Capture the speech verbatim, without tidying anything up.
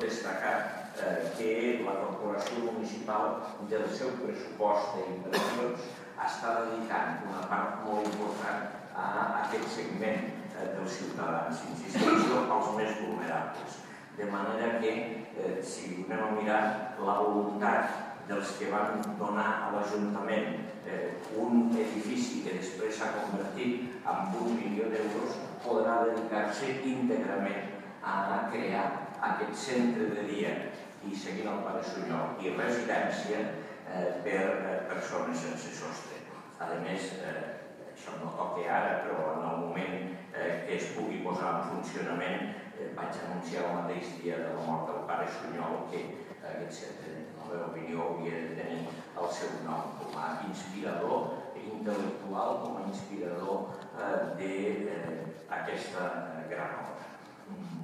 destacar que la corporació municipal del seu pressupost d'inversions està dedicant una part molt important a aquest segment dels ciutadans, insisteixo, als més vulnerables. De manera que, si anem a mirar la voluntat dels que van donar a l'Ajuntament un edifici que després s'ha convertit en un milió d'euros, podrà dedicar-se íntegrament a crear aquest centre de dia i seguint el Pare Sunyol i residència per persones sense sostre. A més, això no toca ara, però en el moment que es pugui posar en funcionament vaig anunciar el mateix dia de la mort del Pare Sunyol que aquest centre, en la meva opinió, hauria de tenir el seu nom com a inspirador intel·lectual, com a inspirador d'aquesta gran obra.